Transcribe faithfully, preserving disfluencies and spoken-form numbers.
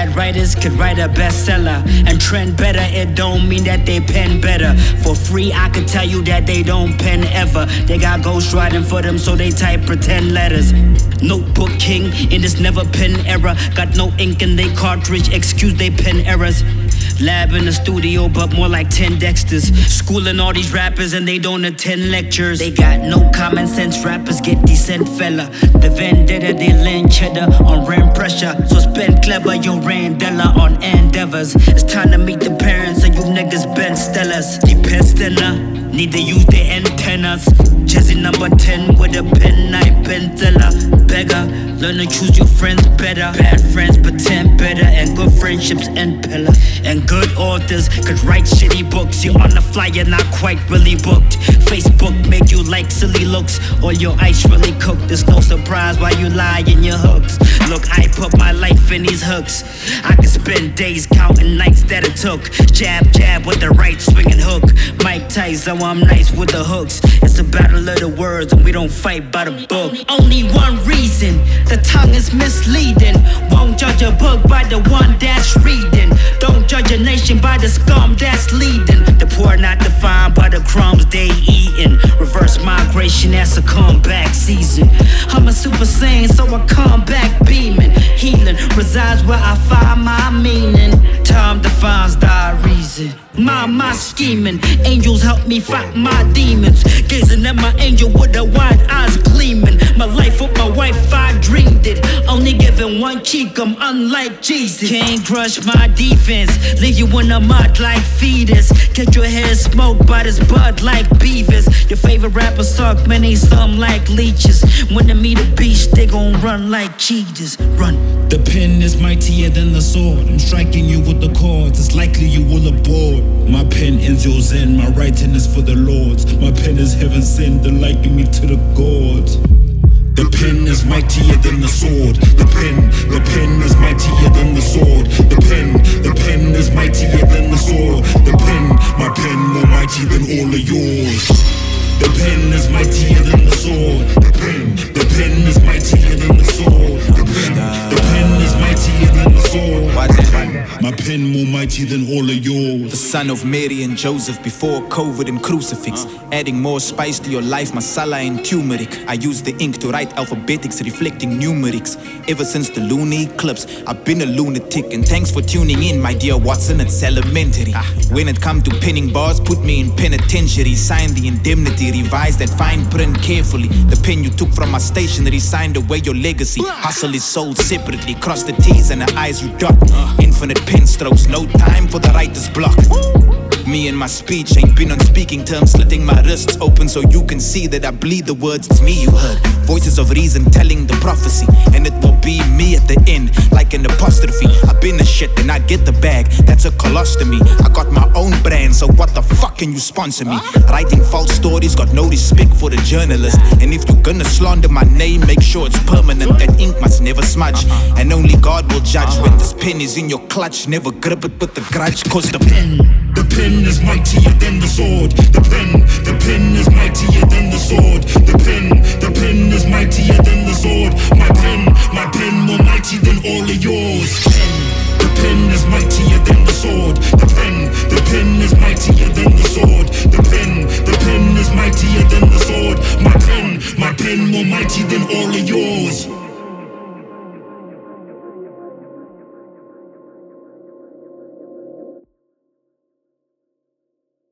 Bad writers could write a bestseller and trend better. It don't mean that they pen better. For free, I could tell you that they don't pen ever. They got ghostwriting for them, so they type pretend letters. Notebook king in this never pen era. Got no ink in they cartridge, excuse they pen errors. Lab in the studio, but more like ten Dexters. Schooling all these rappers and they don't attend lectures. They got no common sense, rappers get decent fella. The vendetta, they land cheddar on rent pressure. So spend clever, your Randella on endeavors. It's time to meet the parents of you niggas Ben Stellas. The pestina, need to use their antennas. Jesse number ten with a pen, I pentilla. Beggar, learn to choose your friends better. Bad friends pretend better, and good friendships end pillar. And good authors could write shitty books. You're on the flyer, not quite really booked. Facebook make you like silly looks. All your ice really cooked. There's no surprise why you lie in your hooks. Look, I put my life in these hooks. I could spend days counting nights that it took. Jab, jab with the right swinging hook. Mike Tyson, I'm nice with the hooks. It's a battle of the words and we don't fight by the book. Only one reason, the tongue is misleading. Won't judge a book by the one that's reading. Don't judge a nation by the scum that's leading. The poor not defined by the crumbs they eating. Reverse migration, that's a comeback season. I'm a super saiyan, so I come back beaming. Healing resides where I find my meaning. Time defines thy reason. My, my scheming, angels help me fight my demons. Gazing at my angel with the wide eyes gleaming. My life with my wife, I dreamed it. Only giving one cheek, I'm unlike Jesus. Can't crush my defense, leave you in the mud like fetus. Get your head smoked by this bud like Beavis. Your favorite rapper suck, man, they some like leeches. When they meet a beast, they gon' run like cheetahs. Run. The pen is mightier than the sword. I'm striking you with the chords, it's likely you will abort. My pen ends your zen, my writing is for the lords. My pen is heaven sent, liking me to the gods. The pen is mightier than the sword. The pen, the pen is mightier than the sword. The pen, the pen is mightier than the sword. The pen, my pen more mighty than all of yours. The pen is mightier than the sword. The pen, the pen is mightier than the sword. The pen, the pen is mightier than the sword. My pen more mighty than all of yours. The son of Mary and Joseph before COVID and crucifix. Adding more spice to your life, masala and turmeric. I use the ink to write alphabetics reflecting numerics. Ever since the lunar eclipse, I've been a lunatic. And thanks for tuning in, my dear Watson, it's elementary. When it come to penning bars, put me in penitentiary. Sign the indemnity, revise that fine print carefully. The pen you took from my stationery, signed away your legacy. Hustle is sold separately, cross the T's and the I's you dot. Infinite pen strokes, no time for the writer's block. Me and my speech ain't been on speaking terms, slitting my wrists open so you can see that I bleed the words. It's me you heard, voices of reason telling the prophecy, and it will be me at the end, like an apostrophe. I've been a shit and I get the bag, that's a colostomy. I got my own brand, so what the fuck can you sponsor me? Writing false stories, got no respect for the journalist. And if you're gonna slander my name, make sure it's permanent. That ink must never smudge, and only God will judge. When this pen is in your clutch, never grip it with a grudge, cause the pen, the pen is mightier than the sword. The